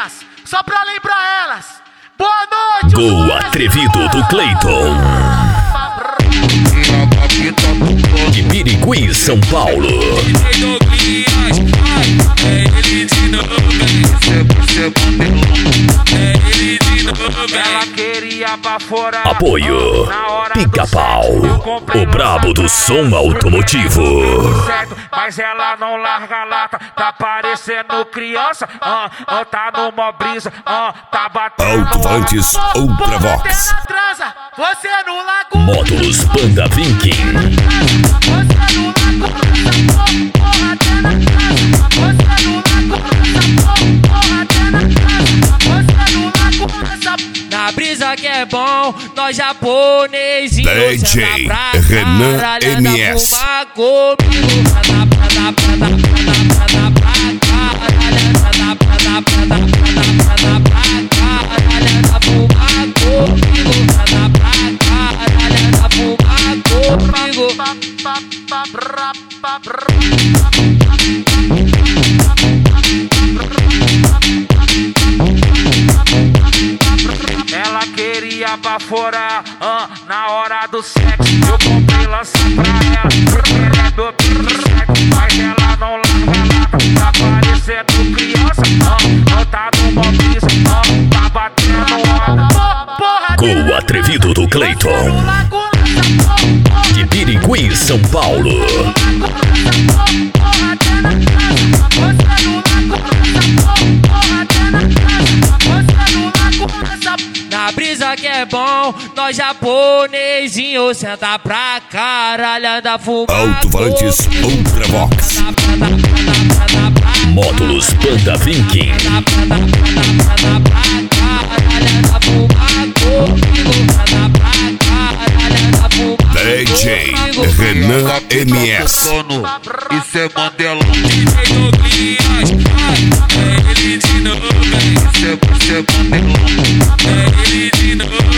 Douglinhas, só pra lembrar elas. Boa noite. Gol atrevido do Cleiton. De Birigui, São Paulo. Ela queria baforar. Apoio Pica-Pau, o brabo do som automotivo. Mas ela não larga a lata, tá parecendo criança, tá numa brisa, tá batendo. Alto-Vantes Ultravox. Você no lago. Módulos Panda Vinking. Você no lago. Porra, até na casa. Você no lago. Porra, até na casa. Você no lago. Na brisa que é bom, nós japonesinhos. DJ Renan MS. Ela queria baforar na hora do sexo. Eu comprei lança pra ela. Ela é do sexo, mas ela não larga lá. Tá parecendo criança, tá numa brisa, tá batendo. Gol atrevido do Cleiton. De Birigui, São Paulo. Na brisa que é bom, nós japonesinhos senta pra caralho, anda fumando. Alto-Vantes Ultravox. Módulos Panda Vinking. DJ Renan MS. Isso é Mandelão. Isso é Mandelão.